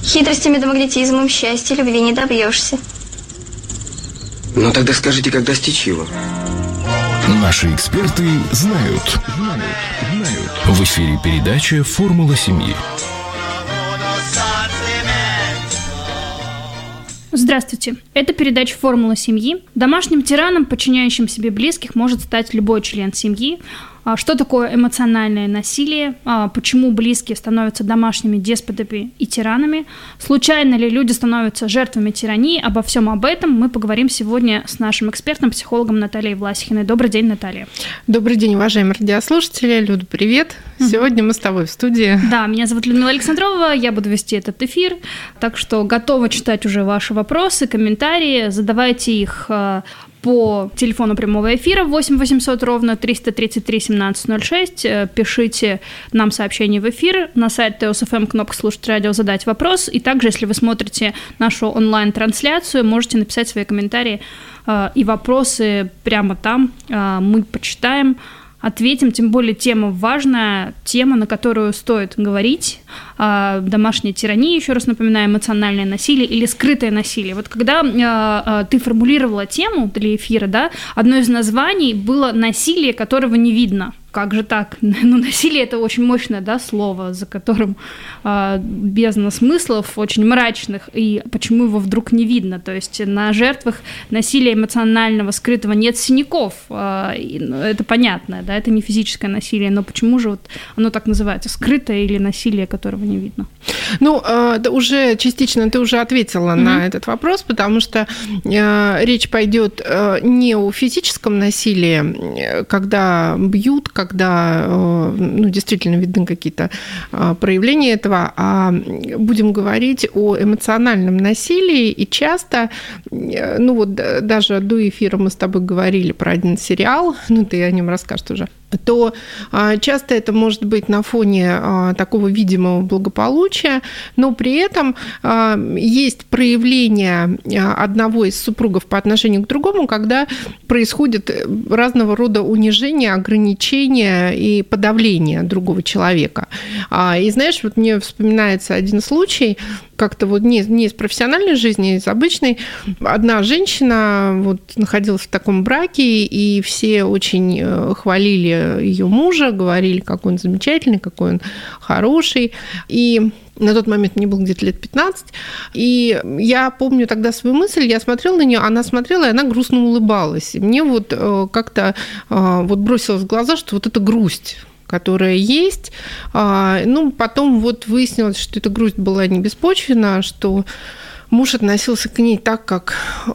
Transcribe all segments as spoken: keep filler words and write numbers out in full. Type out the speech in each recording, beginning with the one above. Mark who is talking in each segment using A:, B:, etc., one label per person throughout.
A: Хитростями да магнетизмом счастья любви не добьешься.
B: Ну тогда скажите, как достичь его?
C: Наши эксперты знают. Знают. Знают. В эфире передача «Формула семьи».
D: Здравствуйте. Это передача «Формула семьи». Домашним тираном, подчиняющим себе близких, может стать любой член семьи. Что такое эмоциональное насилие? Почему близкие становятся домашними деспотами и тиранами? Случайно ли люди становятся жертвами тирании? Обо всем об этом мы поговорим сегодня с нашим экспертом, психологом Натальей Власихиной. Добрый день, Наталья.
E: Добрый день, уважаемые радиослушатели. Люда, привет. Угу. Сегодня мы с тобой в студии.
D: Да, меня зовут Людмила Александрова, я буду вести этот эфир, так что готова читать уже ваши вопросы, комментарии. Задавайте их по телефону прямого эфира восемь восемьсот ровно триста тридцать три семнадцать ноль шесть. Пишите нам сообщение в эфир на сайт тэ о эс эф эм, кнопка «Слушать радио», задать вопрос. И также, если вы смотрите нашу онлайн-трансляцию, можете написать свои комментарии э, и вопросы прямо там. Э, мы почитаем, ответим, тем более тема важная, тема, на которую стоит говорить. Домашняя тирания, еще раз напоминаю, эмоциональное насилие или скрытое насилие. Вот когда э, ты формулировала тему для эфира, да, одно из названий было «насилие, которого не видно». Как же так? Ну, насилие – это очень мощное, да, слово, за которым э, бездна смыслов, очень мрачных, и почему его вдруг не видно? То есть на жертвах насилия эмоционального, скрытого нет синяков. Э, это понятно, да, это не физическое насилие, но почему же вот оно так называется? Скрытое или насилие, которого не видно?
E: Ну, э, уже частично ты уже ответила mm-hmm. на этот вопрос, потому что э, речь пойдет э, не о физическом насилии, когда бьют, когда ну, действительно видны какие-то проявления этого, а будем говорить о эмоциональном насилии, и часто, ну вот даже до эфира мы с тобой говорили про один сериал, ну ты о нем расскажешь уже, то часто это может быть на фоне такого видимого благополучия, но при этом есть проявление одного из супругов по отношению к другому, когда происходит разного рода унижение, ограничение и подавление другого человека. И знаешь, вот мне вспоминается один случай, как-то вот не, не из профессиональной жизни, а из обычной. Одна женщина вот находилась в таком браке, и все очень хвалили ее мужа, говорили, какой он замечательный, какой он хороший. И на тот момент мне было где-то лет пятнадцать, и я помню тогда свою мысль, я смотрела на нее, она смотрела, и она грустно улыбалась. И мне вот как-то вот бросилось в глаза, что вот это грусть, которая есть. Ну, потом вот выяснилось, что эта грусть была не беспочвенна, что муж относился к ней так, как,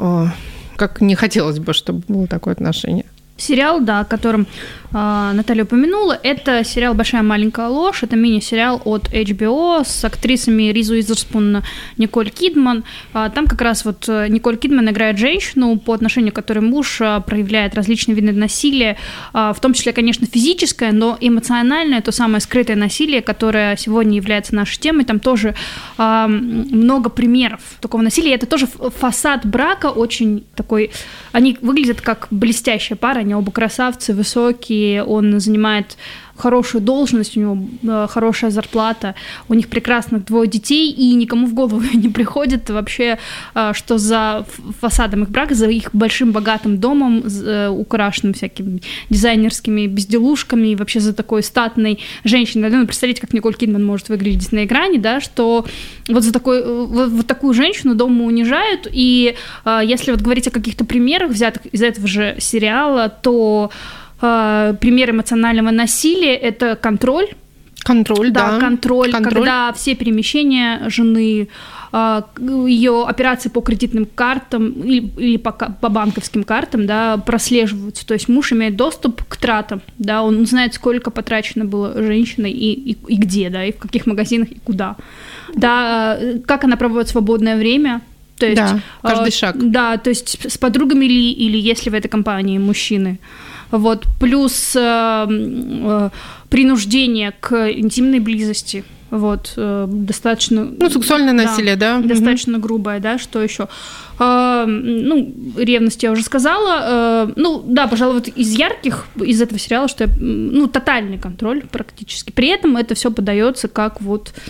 E: как не хотелось бы, чтобы было такое отношение.
D: Сериал, да, о котором э, Наталья упомянула, это сериал «Большая маленькая ложь». Это мини-сериал от эйч би о с актрисами Ризу Уизерспун, Николь Кидман. Э, там как раз вот Николь Кидман играет женщину, по отношению к которой муж э, проявляет различные виды насилия, э, в том числе, конечно, физическое, но эмоциональное, то самое скрытое насилие, которое сегодня является нашей темой. Там тоже э, много примеров такого насилия. Это тоже фасад брака очень такой... Они выглядят как блестящая пара, они оба красавцы, высокие, он занимает хорошую должность, у него хорошая зарплата, у них прекрасных двое детей, и никому в голову не приходит вообще, что за фасадом их брака, за их большим богатым домом, украшенным всякими дизайнерскими безделушками, и вообще за такой статной женщиной. Ну, представляете, как Николь Кидман может выглядеть на экране, да, что вот за такой, вот, вот такую женщину дома унижают, и если вот говорить о каких-то примерах, взятых из этого же сериала, то пример эмоционального насилия – это контроль.
E: Контроль, да.
D: Да, контроль,
E: контроль,
D: когда все перемещения жены, ее операции по кредитным картам или, или по, по банковским картам, да, прослеживаются. То есть муж имеет доступ к тратам, да, он знает, сколько потрачено было женщиной и, и, и где, да, и в каких магазинах, и куда. Да, как она проводит свободное время. То есть,
E: да, каждый
D: э,
E: шаг.
D: Да, то есть с подругами ли, или если в этой компании мужчины. Вот, плюс э, э, принуждение к интимной близости. Вот, э, достаточно...
E: Ну, сексуальное насилие, да?
D: да? Достаточно угу. грубое, да, что еще? Э, ну, ревность я уже сказала. Э, ну, да, пожалуй, вот из ярких, из этого сериала, что я, ну, тотальный контроль практически. При этом это все подается как вот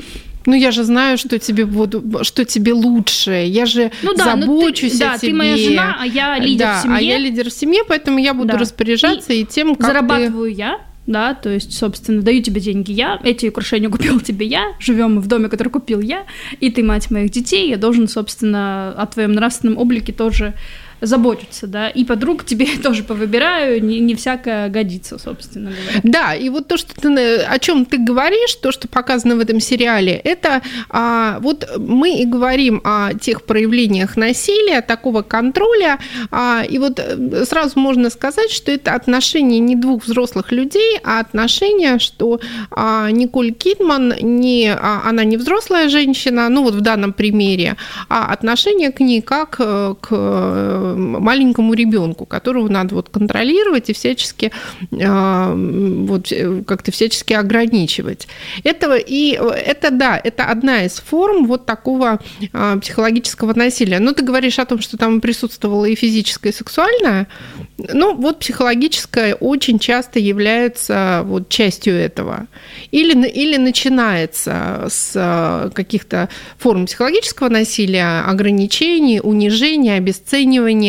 E: Ну, я же знаю, что тебе, буду, что тебе лучше. Я же ну, да, забочусь
D: ты,
E: о
D: да,
E: тебе.
D: Да, ты моя жена, а я лидер
E: да,
D: в семье.
E: А я лидер в семье, поэтому я буду да. распоряжаться и, и тем, как
D: зарабатываю
E: ты...
D: я, да, то есть, собственно, даю тебе деньги я, эти украшения купил тебе я, живем мы в доме, который купил я, и ты мать моих детей, я должен, собственно, о твоем нравственном облике тоже заботиться, да, и подруг тебе тоже повыбираю, не, не всякое годится, собственно говоря.
E: Да, и вот то, что ты, о чем ты говоришь, то, что показано в этом сериале, это а, вот мы и говорим о тех проявлениях насилия, такого контроля, а, и вот сразу можно сказать, что это отношения не двух взрослых людей, а отношения, что а, Николь Кидман, не, а, она не взрослая женщина, ну вот в данном примере, а отношение к ней как к маленькому ребенку, которого надо вот контролировать и всячески вот как-то всячески ограничивать. Этого и это да, это одна из форм вот такого психологического насилия. Но ты говоришь о том, что там присутствовало и физическое, и сексуальное. Ну вот психологическое очень часто является вот частью этого. Или или начинается с каких-то форм психологического насилия, ограничений, унижения, обесценивания,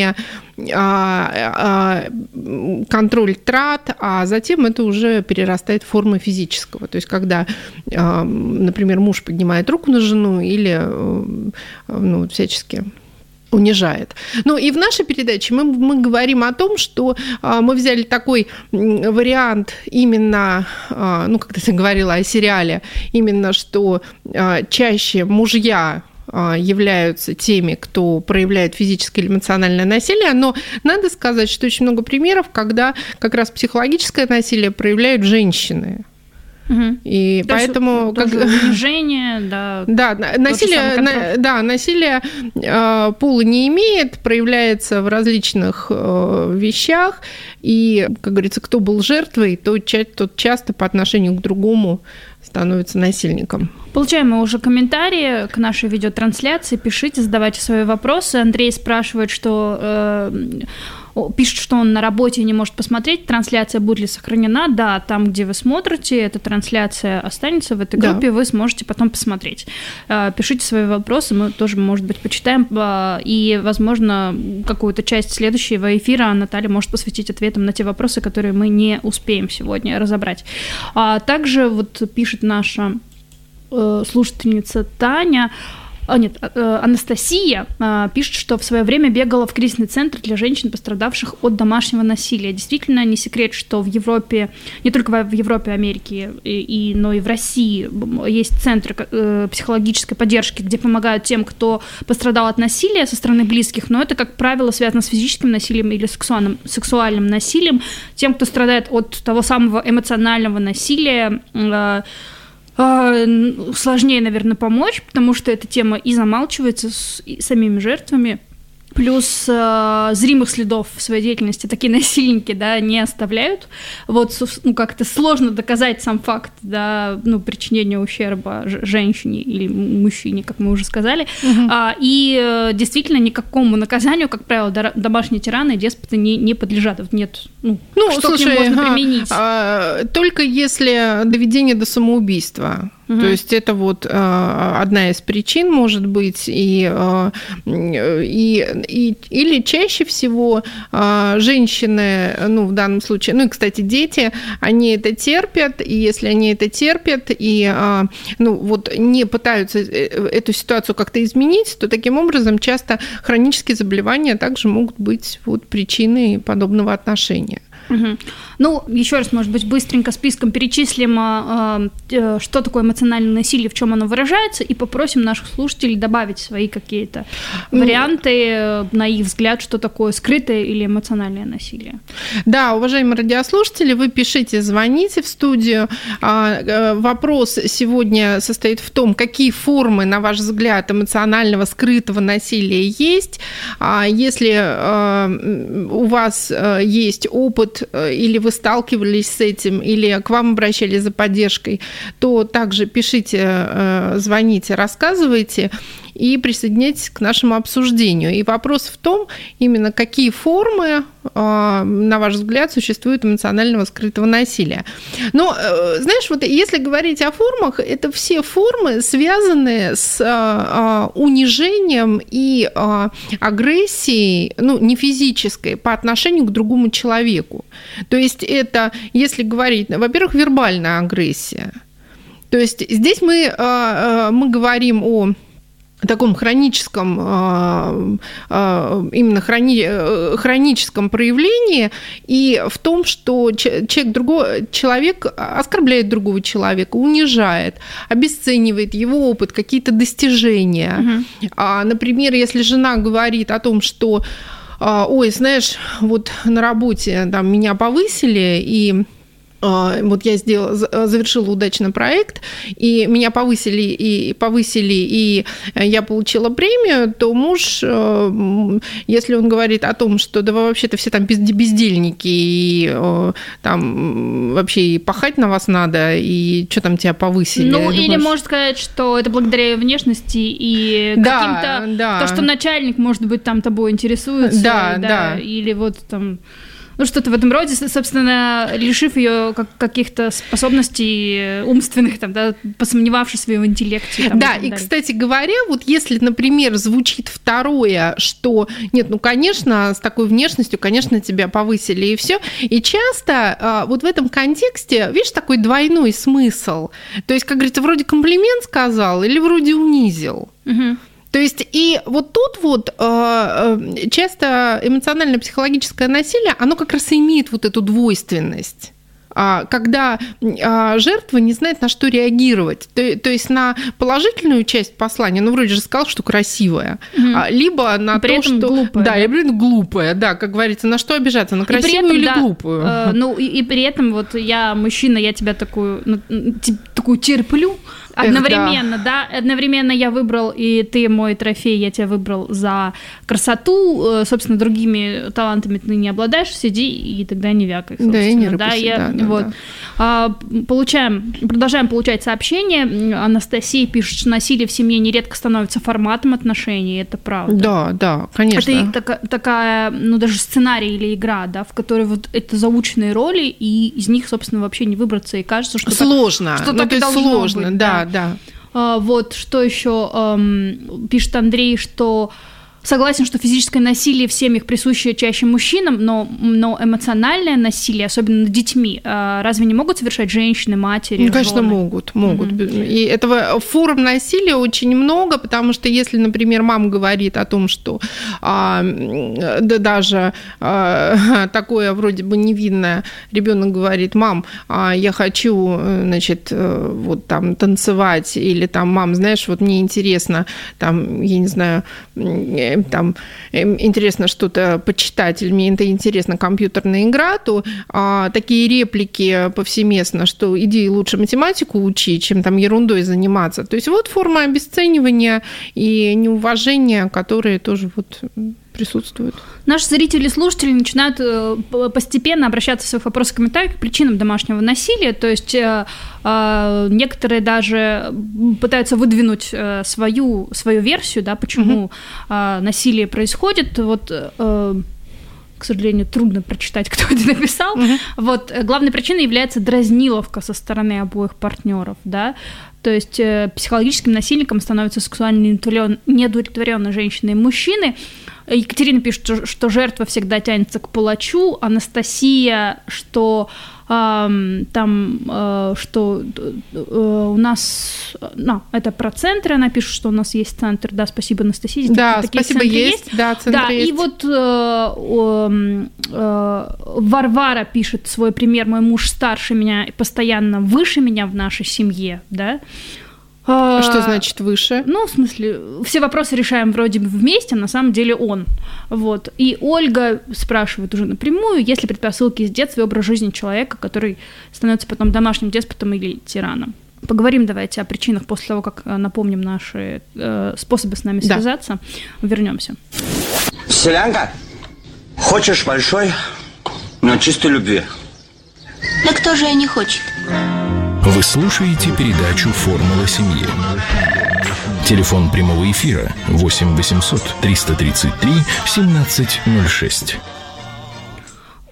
E: контроль трат, а затем это уже перерастает в формы физического. То есть, когда, например, муж поднимает руку на жену или ну, всячески унижает. Ну и в нашей передаче мы, мы говорим о том, что мы взяли такой вариант именно, ну, как ты говорила о сериале, именно что чаще мужья являются теми, кто проявляет физическое или эмоциональное насилие, но надо сказать, что очень много примеров, когда как раз психологическое насилие проявляют женщины.
D: Угу.
E: И то поэтому
D: как унижение, да,
E: да, насилие, на, да, насилие э, пола не имеет, проявляется в различных э, вещах, и, как говорится, кто был жертвой, тот, тот часто по отношению к другому становится насильником.
D: Получаем мы уже комментарии к нашей видеотрансляции. Пишите, задавайте свои вопросы. Андрей спрашивает, что э, пишет, что он на работе и не может посмотреть, трансляция будет ли сохранена. Да, там, где вы смотрите, эта трансляция останется в этой группе, да. Вы сможете потом посмотреть. Э, пишите свои вопросы, мы тоже, может быть, почитаем. Э, и, возможно, какую-то часть следующего эфира Наталья может посвятить ответам на те вопросы, которые мы не успеем сегодня разобрать. А также вот пишет наша слушательница Таня, а, нет, Анастасия пишет, что в свое время бегала в кризисный центр для женщин, пострадавших от домашнего насилия. Действительно, не секрет, что в Европе, не только в Европе, Америке, и, но и в России есть центры психологической поддержки, где помогают тем, кто пострадал от насилия со стороны близких, но это, как правило, связано с физическим насилием или сексуальным, сексуальным насилием. Тем, кто страдает от того самого эмоционального насилия, сложнее, наверное, помочь, потому что эта тема и замалчивается с и самими жертвами, плюс э, зримых следов в своей деятельности такие насильники, да, не оставляют. Вот, ну, как-то сложно доказать сам факт, да, ну, причинения ущерба женщине или мужчине, как мы уже сказали. Угу. А, и э, действительно никакому наказанию, как правило, домашние тираны и деспоты не, не подлежат. Вот нет, ну,
E: ну
D: что
E: слушай,
D: к ним можно применить?
E: А, только если доведение до самоубийства. Угу. То есть это вот э, одна из причин, может быть, и, э, и, и, или чаще всего э, женщины, ну, в данном случае, ну, и, кстати, дети, они это терпят, и если они это терпят, и, э, ну, вот не пытаются эту ситуацию как-то изменить, то таким образом часто хронические заболевания также могут быть вот причиной подобного отношения.
D: Угу. Ну, еще раз, может быть, быстренько списком перечислим, э, э, что такое эмоциональное насилие, в чем оно выражается, и попросим наших слушателей добавить свои какие-то варианты, э, на их взгляд, что такое скрытое или эмоциональное насилие.
E: Да, уважаемые радиослушатели, вы пишите, звоните в студию. Вопрос сегодня состоит в том, какие формы, на ваш взгляд, эмоционального скрытого насилия есть. Если у вас есть опыт или вы сталкивались с этим, или к вам обращались за поддержкой, то также пишите, звоните, рассказывайте и присоединяйтесь к нашему обсуждению. И вопрос в том, именно какие формы на ваш взгляд, существует эмоционального скрытого насилия? Но, знаешь, вот если говорить о формах, это все формы, связанные с унижением и агрессией, ну, не физической, по отношению к другому человеку. То есть это, если говорить, во-первых, вербальная агрессия. То есть здесь мы, мы говорим о таком хроническом, именно хрони, хроническом проявлении и в том, что человек, другой, человек оскорбляет другого человека, унижает, обесценивает его опыт, какие-то достижения. Угу. Например, если жена говорит о том, что ой, знаешь, вот на работе там, меня повысили, и вот я сделала, завершила удачно проект, и меня повысили, и повысили, и я получила премию, то муж, если он говорит о том, что да вы вообще-то все там бездельники, и там вообще и пахать на вас надо, и что там тебя повысили.
D: Ну,
E: думаешь...
D: или может сказать, что это благодаря внешности и
E: да,
D: каким-то...
E: Да.
D: То, что начальник, может быть, там тобой интересуется.
E: Да,
D: да,
E: да.
D: Или вот там... Ну, что-то в этом роде, собственно, лишив ее каких-то способностей умственных, там, да, посомневавшись в своем интеллекте. Там,
E: да, и, и кстати говоря, вот если, например, звучит второе, что нет, ну, конечно, с такой внешностью, конечно, тебя повысили, и все. И часто вот в этом контексте, видишь, такой двойной смысл. То есть, как говорится, вроде комплимент сказал или вроде унизил. Угу. То есть и вот тут вот часто эмоционально-психологическое насилие, оно как раз и имеет вот эту двойственность, когда жертва не знает, на что реагировать. То, то есть на положительную часть послания, ну, вроде же сказал, что красивая, mm-hmm. либо на
D: при
E: то, что...
D: глупая.
E: Да, и при этом глупая, да, как говорится, на что обижаться, на красивую этом, или да, глупую?
D: Э, ну, и, и при этом вот я мужчина, я тебя такую, ну, такую терплю, одновременно, Эх, да. да, одновременно я выбрал, и ты мой трофей, я тебя выбрал за красоту, собственно, другими талантами ты не обладаешь, сиди и тогда не вякай, собственно.
E: Да, и не рыпайся,
D: да, я,
E: да, да,
D: вот.
E: да.
D: А, получаем, продолжаем получать сообщения. Анастасия пишет, что насилие в семье нередко становится форматом отношений, это правда.
E: Да, да, конечно.
D: Это такая, такая, ну, даже сценарий или игра, да, в которой вот это заученные роли, и из них, собственно, вообще не выбраться, и кажется, что
E: сложно,
D: так, что
E: ну,
D: так
E: то
D: и
E: есть
D: должно
E: сложно,
D: быть,
E: да,
D: да.
E: да.
D: А, вот, что еще эм, пишет Андрей, что согласен, что физическое насилие в семьях присуще чаще мужчинам, но, но эмоциональное насилие, особенно над детьми, разве не могут совершать женщины, матери,
E: ну, конечно,
D: жены?
E: могут, могут.
D: Mm-hmm.
E: И этого форм насилия очень много, потому что если, например, мама говорит о том, что а, да даже а, такое вроде бы невинное, ребенок говорит: мам, а, я хочу, значит, вот там танцевать, или там, мам, знаешь, вот мне интересно, там, я не знаю, там интересно что-то почитать, или мне это интересно, компьютерная игра, то а, такие реплики повсеместно, что иди лучше математику учи, чем там ерундой заниматься. То есть вот форма обесценивания и неуважения, которые тоже вот присутствуют.
D: Наши зрители и слушатели начинают постепенно обращаться в своих вопросах и комментариях к причинам домашнего насилия, то есть некоторые даже пытаются выдвинуть свою, свою версию, да, почему mm-hmm. насилие происходит. Вот, к сожалению, трудно прочитать, кто это написал. Mm-hmm. Вот, главной причиной является дразниловка со стороны обоих партнеров, да. То есть психологическим насильником становятся сексуально неудовлетворенные женщины и мужчины. Екатерина пишет, что жертва всегда тянется к палачу. Анастасия, что э, там, э, что э, у нас, ну, это про центры, она пишет, что у нас есть центр. Да, спасибо, Анастасия.
E: Да, спасибо, есть. есть. Да, центр
D: да,
E: есть.
D: И вот э, э, Варвара пишет свой пример. Мой муж старше меня, постоянно выше меня в нашей семье, да.
E: Что значит выше?
D: Ну, в смысле, все вопросы решаем вроде бы вместе, а на самом деле он. Вот. И Ольга спрашивает уже напрямую, есть ли предпосылки с детства и образ жизни человека, который становится потом домашним деспотом или тираном. Поговорим давайте о причинах после того, как напомним наши э, способы с нами да. связаться. Вернемся.
F: Селянка, хочешь большой, но чистой любви?
A: Да кто же и не хочет?
C: Вы слушаете передачу «Формула семьи». Телефон прямого эфира восемь восемьсот триста тридцать три семнадцать ноль шесть.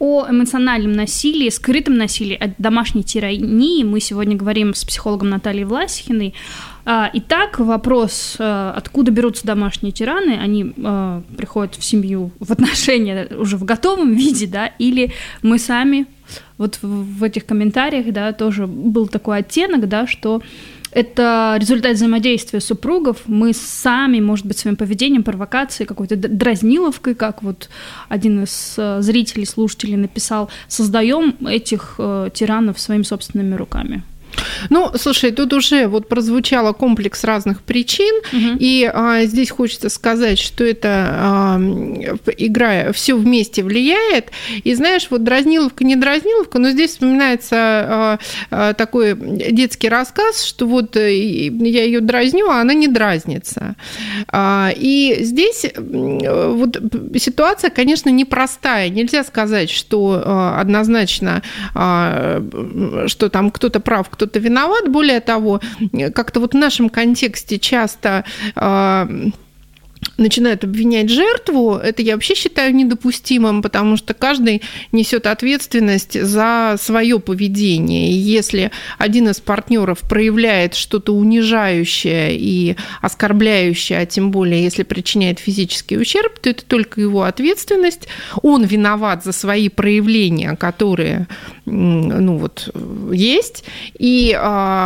D: О эмоциональном насилии, скрытом насилии, о домашней тирании мы сегодня говорим с психологом Натальей Власихиной. Итак, вопрос, откуда берутся домашние тираны, они э, приходят в семью, в отношения уже в готовом виде, да, или мы сами, вот в, в этих комментариях, да, тоже был такой оттенок, да, что это результат взаимодействия супругов, мы сами, может быть, своим поведением, провокацией, какой-то дразниловкой, как вот один из зрителей, слушателей написал, создаем этих э, тиранов своими собственными руками.
E: Ну, слушай, тут уже вот прозвучало комплекс разных причин, угу. и а, здесь хочется сказать, что это а, игра все вместе влияет. И знаешь, вот дразниловка, не дразниловка, но здесь вспоминается а, а, такой детский рассказ, что вот я ее дразню, а она не дразнится. А, и здесь вот ситуация, конечно, непростая. Нельзя сказать, что а, однозначно, а, что там кто-то прав, кто-то виноват. Более того, как-то вот в нашем контексте часто э, начинают обвинять жертву. Это я вообще считаю недопустимым, потому что каждый несет ответственность за свое поведение. И если один из партнеров проявляет что-то унижающее и оскорбляющее, а тем более если причиняет физический ущерб, то это только его ответственность. Он виноват за свои проявления, которые ну, вот, есть. И, и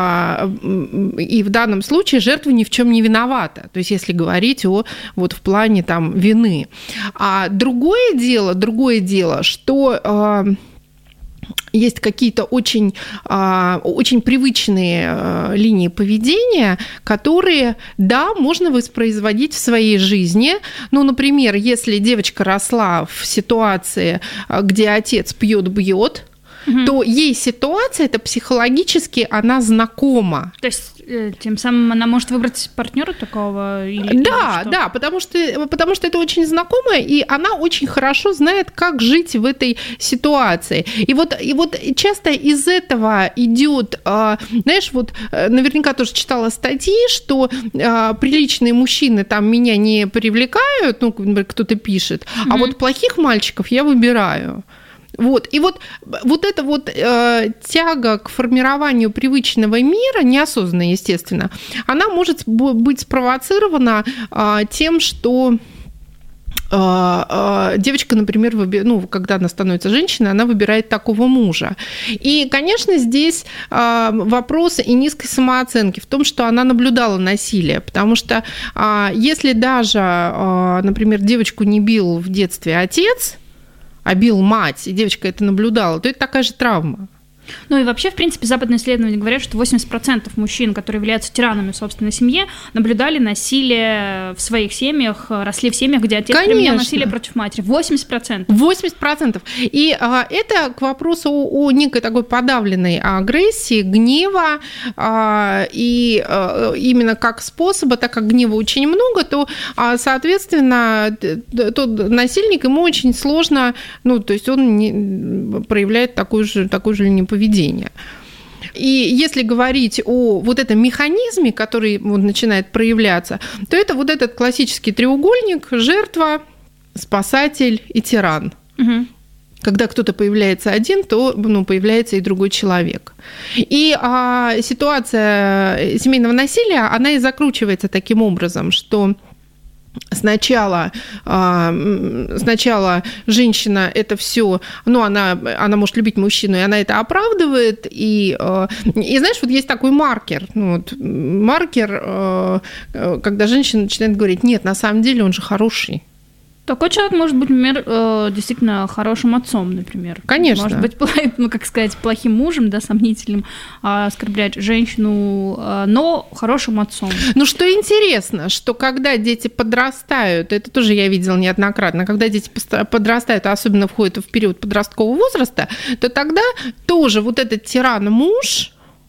E: в данном случае жертва ни в чем не виновата. То есть если говорить о вот в плане там вины. А другое дело, другое дело, что э, есть какие-то очень, э, очень привычные э, линии поведения, которые, да, можно воспроизводить в своей жизни. Ну, например, если девочка росла в ситуации, где отец пьет, бьет, угу. то ей ситуация, это психологически она знакома.
D: То есть тем самым она может выбрать партнера такого? Или,
E: да,
D: или
E: да, потому что, потому что это очень знакомое, и она очень хорошо знает, как жить в этой ситуации. И вот, и вот часто из этого идет, знаешь, вот наверняка тоже читала статьи, что приличные мужчины там меня не привлекают, ну, кто-то пишет, mm-hmm. а вот плохих мальчиков я выбираю. Вот. И вот, вот эта вот э, тяга к формированию привычного мира, неосознанно, естественно, она может быть спровоцирована э, тем, что девочка, например, выби... ну, когда она становится женщиной, она выбирает такого мужа. И, конечно, здесь вопрос и низкой самооценки в том, что она наблюдала насилие, потому что если даже, например, девочку не бил в детстве отец, а бил мать, и девочка это наблюдала, то это такая же травма.
D: Ну и вообще, в принципе, западные исследования говорят, что восемьдесят процентов мужчин, которые являются тиранами в собственной семье, наблюдали насилие в своих семьях, росли в семьях, где отец применял насилие против матери. восемьдесят процентов.
E: восемьдесят процентов. И а, это к вопросу о, о некой такой подавленной агрессии, гнева, а, и а, именно как способа, так как гнева очень много, то, а, соответственно, тот насильник, ему очень сложно, ну, то есть он не, проявляет такую же, такую же линию поведения. И если говорить о вот этом механизме, который вот начинает проявляться, то это вот этот классический треугольник: жертва, спасатель и тиран. Угу. Когда кто-то появляется один, то ну, появляется и другой человек. И а, ситуация семейного насилия, она и закручивается таким образом, что Сначала, сначала женщина это все, ну, она, она может любить мужчину, и она это оправдывает. И, и знаешь, вот есть такой маркер, ну, вот, маркер, когда женщина начинает говорить: нет, на самом деле он же хороший.
D: Такой человек может быть, например, действительно хорошим отцом, например.
E: Конечно.
D: Может быть, ну, как сказать, плохим мужем, да, сомнительным, оскорблять женщину, но хорошим отцом.
E: Ну, что интересно, что когда дети подрастают, это тоже я видела неоднократно, когда дети подрастают, а особенно входят в период подросткового возраста, то тогда тоже вот этот тиран-муж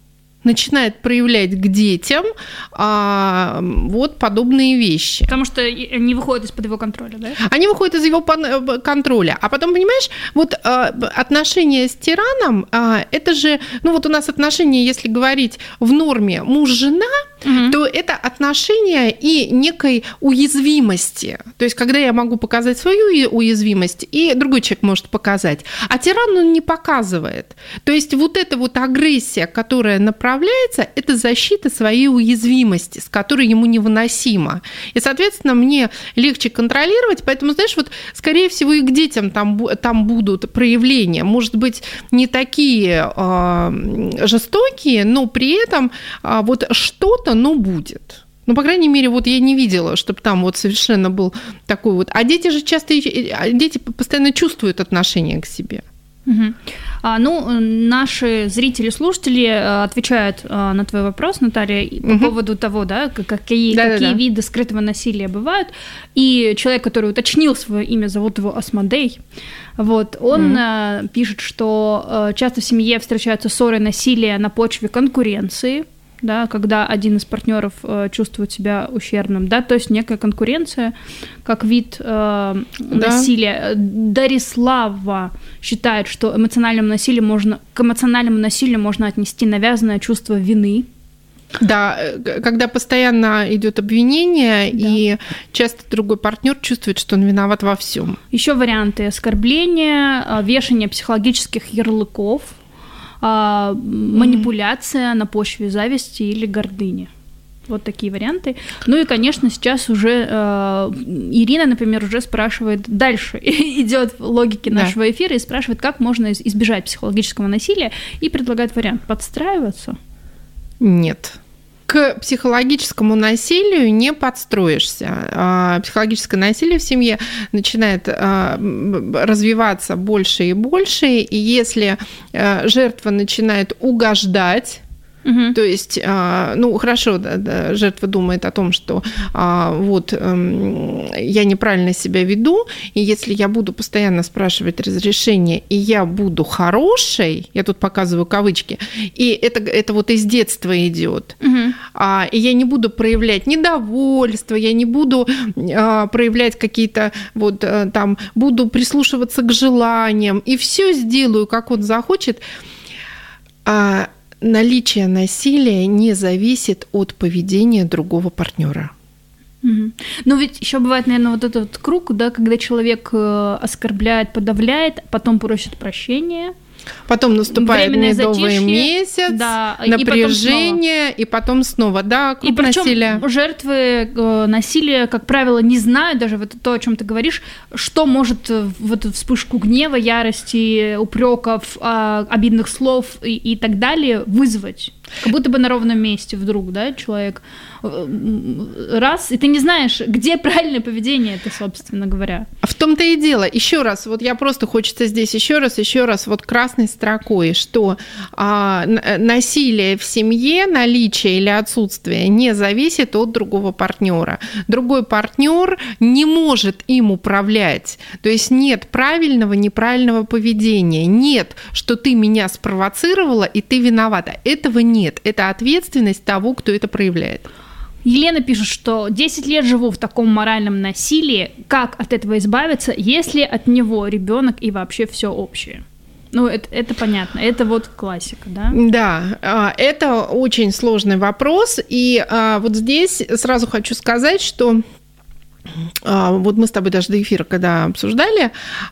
E: начинает проявлять к детям а, вот подобные вещи.
D: Потому что они выходят из-под его контроля, да?
E: Они выходят из его контроля. А потом, понимаешь, вот а, отношения с тираном, а, это же, ну вот у нас отношения, если говорить в норме муж-жена, угу. то это отношения и некой уязвимости. То есть, когда я могу показать свою уязвимость, и другой человек может показать. А тиран он не показывает. То есть, вот эта вот агрессия, которая направляется, это защита своей уязвимости, с которой ему невыносимо. И, соответственно, мне легче контролировать, поэтому, знаешь, вот, скорее всего, и к детям там, там будут проявления, может быть, не такие э, жестокие, но при этом э, вот что-то, но будет. Ну, по крайней мере, вот я не видела, чтобы там вот совершенно был такой вот... А дети же часто... Дети постоянно чувствуют отношение к себе.
D: Угу. А, ну, наши зрители, слушатели отвечают а, на твой вопрос, Наталья, по угу. поводу того, да, какие, какие виды скрытого насилия бывают. И человек, который уточнил свое имя, зовут его Асмодей, вот, он угу. а, пишет, что а, часто в семье встречаются ссоры, насилие на почве конкуренции, да, когда один из партнеров э, чувствует себя ущербным, да, то есть некая конкуренция как вид э, да. насилия. Дарислава считает, что эмоциональному насилию можно, к эмоциональному насилию можно отнести навязанное чувство вины.
E: Да, когда постоянно идет обвинение, да. и часто другой партнер чувствует, что он виноват во всем.
D: Еще варианты: оскорбления, вешание психологических ярлыков, манипуляция на почве зависти или гордыни. Вот такие варианты. Ну и, конечно, сейчас уже э, Ирина, например, уже спрашивает, дальше идет в логике нашего да. эфира и спрашивает, как можно избежать психологического насилия, и предлагает вариант: подстраиваться.
E: Нет. К психологическому насилию не подстроишься. Психологическое насилие в семье начинает развиваться больше и больше, и если жертва начинает угождать, угу. то есть, ну, хорошо, да, да, жертва думает о том, что вот я неправильно себя веду, и если я буду постоянно спрашивать разрешение, и я буду хорошей, я тут показываю кавычки, и это, это вот из детства идет, угу. и я не буду проявлять недовольство, я не буду проявлять какие-то вот там, буду прислушиваться к желаниям, и все сделаю, как он захочет. Наличие насилия не зависит от поведения другого партнера.
D: Угу. Но ведь еще бывает, наверное, вот этот вот круг, да, когда человек оскорбляет, подавляет, потом просит прощения.
E: Потом наступает
D: Временное
E: медовый
D: затишье,
E: месяц, да, напряжение, и потом снова, и потом снова да, круг
D: и причём
E: насилия.
D: Жертвы э, насилия, как правило, не знают даже вот то, о чем ты говоришь, что может в эту вспышку гнева, ярости, упреков, э, обидных слов и, и так далее вызвать. Как будто бы на ровном месте вдруг, да, человек раз, и ты не знаешь, где правильное поведение это, собственно говоря.
E: В том-то и дело. Еще раз, вот я просто хочется здесь еще раз, еще раз вот красной строкой, что а, насилие в семье, наличие или отсутствие не зависит от другого партнера. Другой партнер не может им управлять. То есть нет правильного, неправильного поведения. Нет, что ты меня спровоцировала, и ты виновата. Этого нет. Это ответственность того, кто это проявляет.
D: Елена пишет, что десять лет живу в таком моральном насилии. Как от этого избавиться, если от него ребенок и вообще все общее? Ну, это, это понятно, это вот классика, да?
E: Да, это очень сложный вопрос. И вот здесь сразу хочу сказать, что вот мы с тобой даже до эфира, когда обсуждали,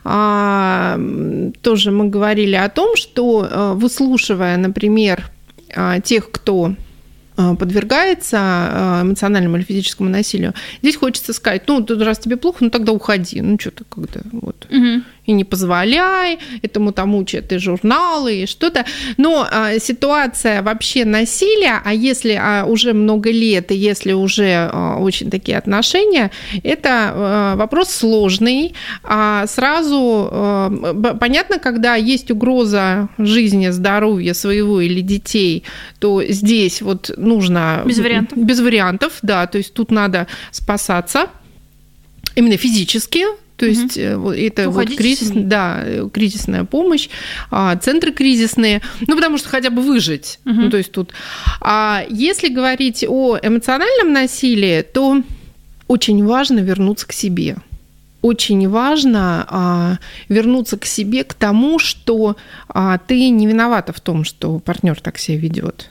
E: тоже мы говорили о том, что выслушивая, например, тех, кто подвергается эмоциональному или физическому насилию, здесь хочется сказать, ну, раз тебе плохо, ну, тогда уходи, ну, что ты когда, вот, угу. и не позволяй, этому там учат и журналы, и что-то, но а, ситуация вообще насилия, а если а, уже много лет, и если уже а, очень такие отношения, это а, вопрос сложный, а сразу, а, понятно, когда есть угроза жизни, здоровья своего или детей, то здесь вот нужно...
D: Без вариантов.
E: Без вариантов, да, то есть тут надо спасаться именно физически, То есть угу. это вот кризис, да, кризисная помощь, центры кризисные, ну, потому что хотя бы выжить. Угу. Ну, то есть тут. А если говорить о эмоциональном насилии, то очень важно вернуться к себе. Очень важно а, вернуться к себе, к тому, что а, ты не виновата в том, что партнер так себя ведет,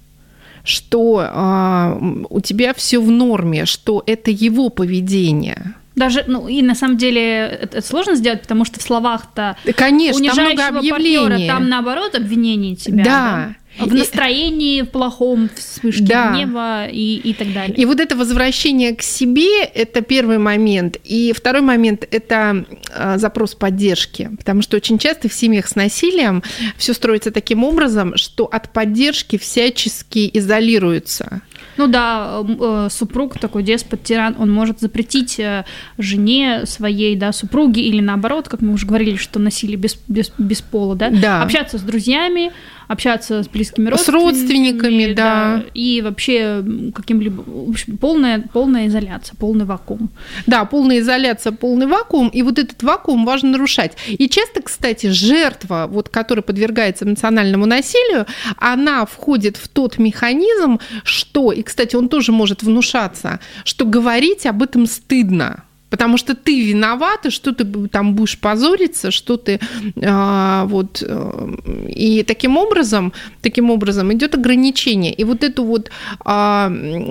E: что а, у тебя все в норме, что это его поведение.
D: Даже, ну, и на самом деле это сложно сделать, потому что в словах-то
E: конечно,
D: унижающего
E: там много объявлений.
D: партнера, там наоборот обвинение тебя.
E: Да.
D: да? В настроении, в плохом, в вспышке
E: да.
D: гнева и, и так далее.
E: И вот это возвращение к себе – это первый момент. И второй момент – это запрос поддержки. Потому что очень часто в семьях с насилием все строится таким образом, что от поддержки всячески изолируются.
D: Ну да, супруг такой деспот, тиран, он может запретить жене своей, да, супруге или наоборот, как мы уже говорили, что насилие без, без, без пола, да?
E: Да.
D: Общаться с друзьями, общаться с близкими родственниками.
E: С родственниками, да.
D: да. И вообще каким-либо... В общем, полная, полная изоляция, полный вакуум.
E: Да, полная изоляция, полный вакуум. И вот этот вакуум важно нарушать. И часто, кстати, жертва, вот, которая подвергается эмоциональному насилию, она входит в тот механизм, что... И, кстати, он тоже может внушаться, что говорить об этом стыдно. Потому что ты виновата, что ты там будешь позориться, что ты а, вот и таким образом, таким образом идет ограничение. И вот эту вот а,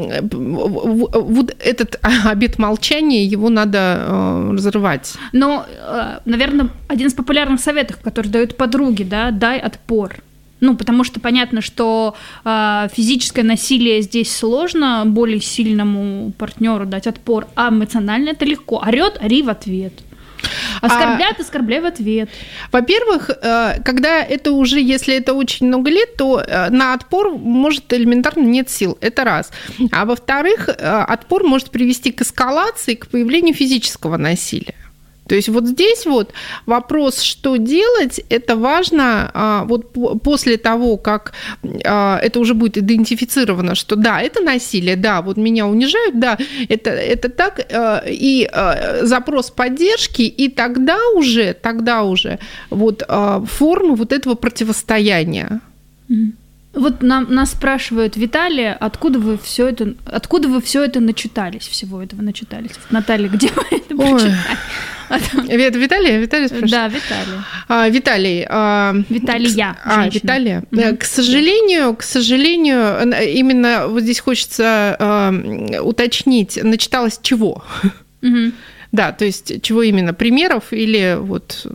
E: вот этот обет молчания, его надо а, разрывать.
D: Но, наверное, один из популярных советов, который дают подруги, да, дай отпор. Ну, потому что понятно, что э, физическое насилие здесь сложно более сильному партнеру дать отпор, а эмоционально это легко. Орёт, ори в ответ. Оскорбляет, а, оскорбляй в ответ.
E: Во-первых, когда это уже, если это очень много лет, то на отпор может элементарно нет сил. Это раз. А во-вторых, отпор может привести к эскалации, к появлению физического насилия. То есть вот здесь вот вопрос, что делать, это важно вот после того, как это уже будет идентифицировано, что да, это насилие, да, вот меня унижают, да, это, это так, и запрос поддержки, и тогда уже, тогда уже вот формы вот этого противостояния.
D: Вот нам, нас спрашивают, Виталия, откуда вы все это, откуда вы все это начитались, всего этого начитались? Наталья, где вы это прочитали?
E: Это Виталия? Виталия спрашивает?
D: Да, Виталий.
E: А, Виталий. А,
D: Виталия.
E: А, Виталия. Mm-hmm. К сожалению, к сожалению, именно вот здесь хочется а, уточнить, начиталась чего? Mm-hmm. Да, то есть чего именно? Примеров или вот...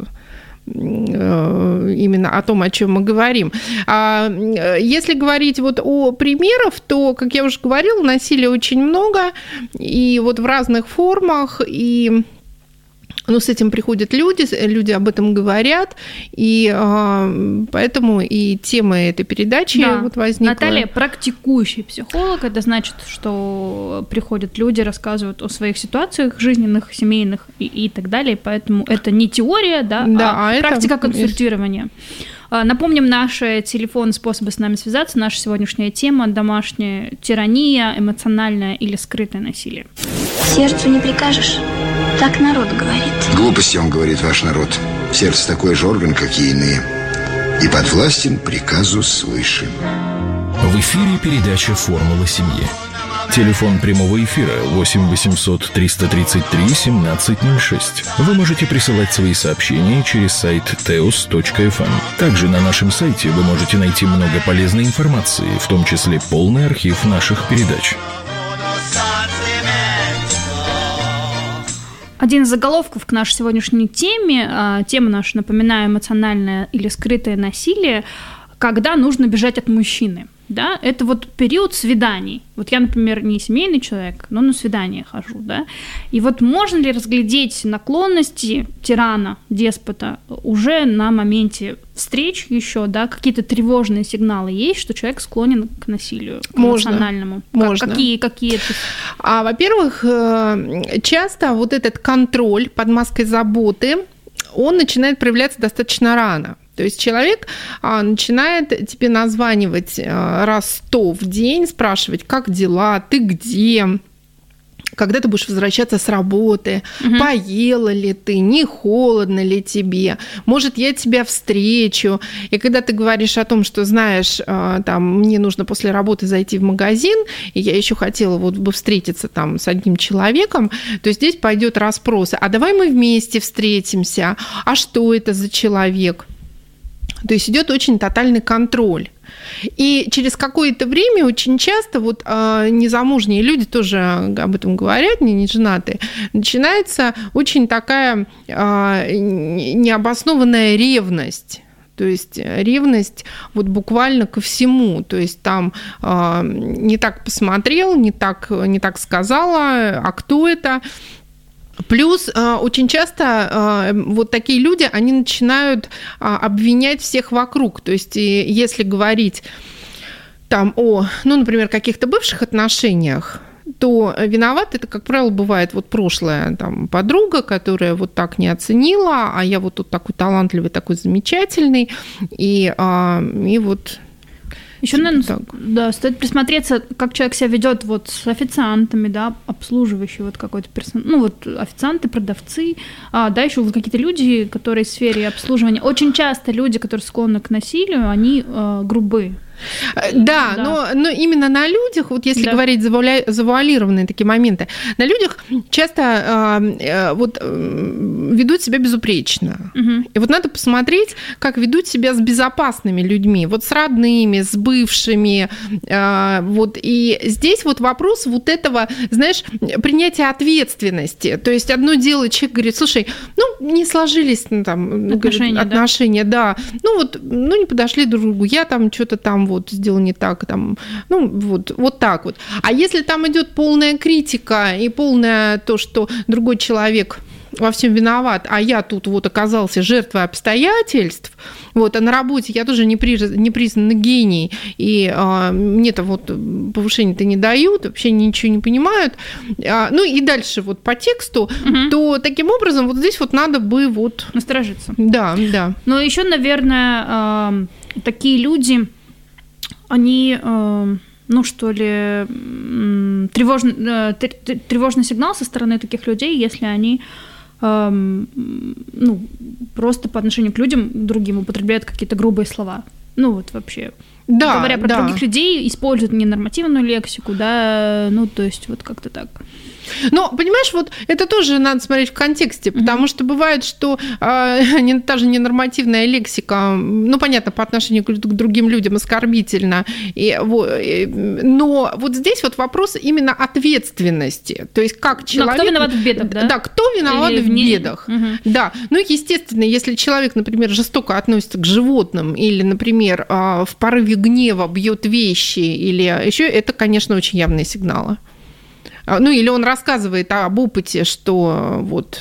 E: именно о том, о чем мы говорим. Если говорить вот о примерах, то, как я уже говорила, насилия очень много, и вот в разных формах, и ну, с этим приходят люди, люди об этом говорят, и э, поэтому и тема этой передачи да. вот возникла.
D: Наталья практикующий психолог, это значит, что приходят люди, рассказывают о своих ситуациях жизненных, семейных и, и так далее, поэтому это не теория, да, да а, а практика это... консультирования. Напомним наши телефоны, способы с нами связаться. Наша сегодняшняя тема – домашняя тирания, эмоциональное или скрытое насилие.
A: Сердцу не прикажешь, так народ говорит.
G: Глупости, он говорит, ваш народ. Сердце такой же орган, как и иные. И подвластен приказу свыше.
C: В эфире передача «Формула семьи». Телефон прямого эфира восемь восемьсот триста тридцать три семнадцать ноль шесть. Вы можете присылать свои сообщения через сайт теос точка эф эм. Также на нашем сайте вы можете найти много полезной информации, в том числе полный архив наших передач.
D: Один из заголовков к нашей сегодняшней теме, тема наша, напоминаю, эмоциональное или скрытое насилие, когда нужно бежать от мужчины. Да, это вот период свиданий. Вот я, например, не семейный человек, но на свидание хожу, да. И вот можно ли разглядеть наклонности тирана, деспота уже на моменте встреч еще, да, какие-то тревожные сигналы есть, что человек склонен к насилию, к
E: можно,
D: эмоциональному?
E: Можно.
D: Какие, какие это?
E: А, во-первых, часто вот этот контроль под маской заботы, он начинает проявляться достаточно рано. То есть человек а, начинает тебе названивать а, раз сто в день, спрашивать, как дела, ты где, когда ты будешь возвращаться с работы, угу. поела ли ты, не холодно ли тебе, может, я тебя встречу. И когда ты говоришь о том, что, знаешь, там, мне нужно после работы зайти в магазин, и я еще хотела вот бы встретиться там с одним человеком, то здесь пойдет расспрос, а давай мы вместе встретимся, а что это за человек? То есть идет очень тотальный контроль. И через какое-то время очень часто вот э, незамужние люди тоже об этом говорят, не, не женатые, начинается очень такая э, необоснованная ревность. То есть ревность вот буквально ко всему. То есть там э, не так посмотрел, не так, не так сказала, а кто это? Плюс очень часто вот такие люди, они начинают обвинять всех вокруг. То есть если говорить там о, ну, например, каких-то бывших отношениях, то виноват это, как правило, бывает вот прошлая там, подруга, которая вот так не оценила, а я вот тут такой талантливый, такой замечательный, и, и вот...
D: Еще, наверное, да, стоит присмотреться, как человек себя ведет вот с официантами, да, обслуживающий вот какой-то персонал, ну вот официанты, продавцы, а, да, еще вот какие-то люди, которые в сфере обслуживания. Очень часто люди, которые склонны к насилию, они э, грубы.
E: Да, да. Но, но именно на людях, вот если да. говорить завуаля... завуалированные такие моменты, на людях часто э, вот, э, ведут себя безупречно. Угу. И вот надо посмотреть, как ведут себя с безопасными людьми, вот с родными, с бывшими. Э, вот. И здесь вот вопрос вот этого, знаешь, принятия ответственности. То есть одно дело, человек говорит, слушай, ну, не сложились ну, там, отношения, говорит, отношения да. да, ну вот, ну, не подошли друг к другу, я там что-то там вот сделал не так, там, ну, вот, вот так вот. А если там идет полная критика и полное то, что другой человек во всем виноват, а я тут вот оказался жертвой обстоятельств, вот, а на работе я тоже не, при, не признанный гений, и а, мне-то вот повышение-то не дают, вообще ничего не понимают, а, ну и дальше вот по тексту, угу. то таким образом вот здесь вот надо бы вот...
D: Насторожиться.
E: Да, да.
D: Но еще, наверное, такие люди... они, ну что ли, тревожный, тревожный сигнал со стороны таких людей, если они ну, просто по отношению к людям другим употребляют какие-то грубые слова. Ну вот вообще, да, говоря про да. других людей, используют ненормативную лексику, да, ну то есть вот как-то так.
E: Но, понимаешь, вот это тоже надо смотреть в контексте, потому mm-hmm. что бывает, что э, не, та же ненормативная лексика, ну, понятно, по отношению к, к другим людям оскорбительна, и, вот, и, но вот здесь вот вопрос именно ответственности, то есть как человек...
D: Но кто виноват в бедах, да?
E: Да, кто виноват или в не... бедах, mm-hmm. да. Ну, естественно, если человек, например, жестоко относится к животным или, например, э, в порыве гнева бьет вещи или еще, это, конечно, очень явные сигналы. Ну, или он рассказывает об опыте, что вот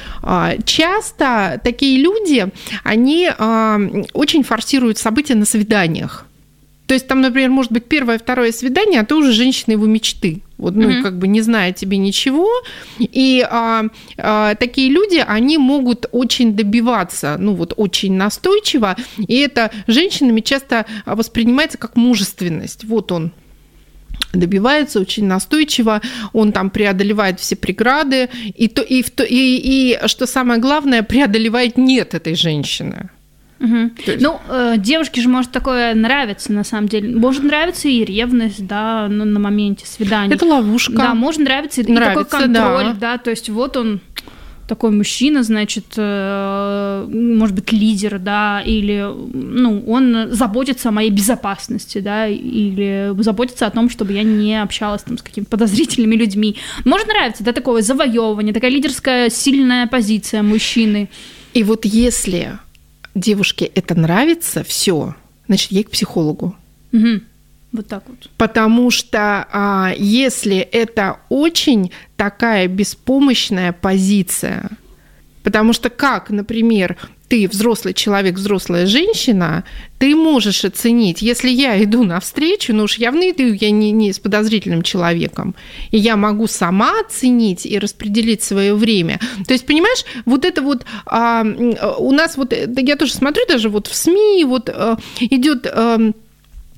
E: часто такие люди, они очень форсируют события на свиданиях. То есть там, например, может быть первое, второе свидание, а ты уже женщина его мечты. Вот, ну, mm-hmm. как бы не зная тебе ничего. И а, а, такие люди, они могут очень добиваться, ну, вот очень настойчиво, и это женщинами часто воспринимается как мужественность. Вот он добивается очень настойчиво, он там преодолевает все преграды, и, то, и, и, и, и что самое главное, преодолевает нет этой женщины.
D: Угу. Есть... Ну, э, девушке же может такое нравиться, на самом деле. Может нравиться и ревность, да, ну, на моменте свидания.
E: Это ловушка.
D: Да, может нравиться и нравится, такой контроль, да. да, то есть вот он... такой мужчина, значит, может быть, лидер, да, или, ну, он заботится о моей безопасности, да, или заботится о том, чтобы я не общалась там с какими-то подозрительными людьми. Может нравиться, да, такое завоевывание, такая лидерская сильная позиция мужчины.
E: И вот если девушке это нравится, все, значит, ей к психологу.
D: Угу. Вот так вот.
E: Потому что а, если это очень такая беспомощная позиция, потому что как, например, ты взрослый человек, взрослая женщина, ты можешь оценить, если я иду навстречу, ну уж явно иду я не, не с подозрительным человеком, и я могу сама оценить и распределить свое время. То есть, понимаешь, вот это вот а, у нас вот, я тоже смотрю даже вот в СМИ, вот а, идет... А,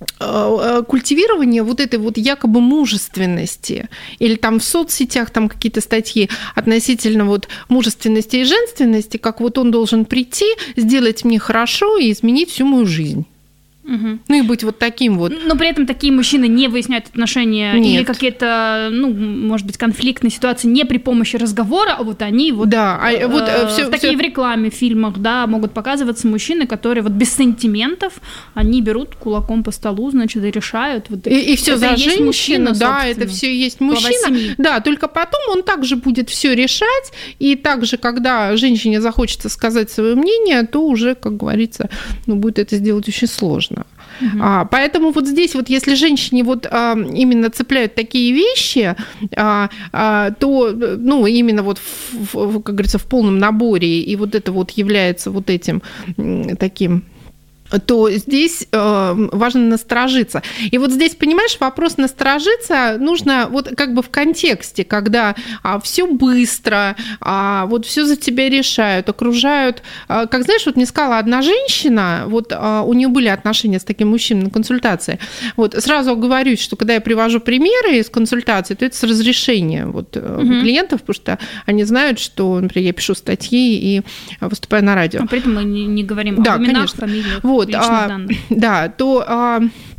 E: культивирование вот этой вот якобы мужественности, или там в соцсетях там какие-то статьи относительно вот мужественности и женственности, как вот он должен прийти, сделать мне хорошо и изменить всю мою жизнь. Угу. Ну и быть вот таким вот.
D: Но при этом такие мужчины не выясняют отношения. Нет. Или какие-то, ну, может быть, конфликтные ситуации не при помощи разговора, а вот они вот,
E: да, а
D: э,
E: вот э, всё,
D: в такие
E: всё...
D: в рекламе, в фильмах, да, могут показываться мужчины, которые вот без сантиментов, они берут кулаком по столу, значит, и решают. Вот,
E: и и все за женщину, мужчина, да, это все есть мужчина. Да, только потом он также будет все решать, и также, когда женщине захочется сказать свое мнение, то уже, как говорится, ну, будет это сделать очень сложно. Uh-huh. А, поэтому вот здесь вот если женщине вот а, именно цепляют такие вещи, а, а, то ну именно вот в, в, как говорится в полном наборе, и вот это вот является вот этим таким, то здесь э, важно насторожиться. И вот здесь, понимаешь, вопрос насторожиться нужно вот как бы в контексте, когда а, все быстро, а, вот все за тебя решают, окружают. А, как знаешь, вот мне сказала одна женщина, вот а, у нее были отношения с таким мужчиной на консультации. Вот сразу оговорюсь, что когда я привожу примеры из консультации, то это с разрешения вот, mm-hmm. клиентов, потому что они знают, что, например, я пишу статьи и выступаю на радио.
D: А при этом мы не, не говорим да, о именах, фамилиях.
E: Вот, а, да, то а,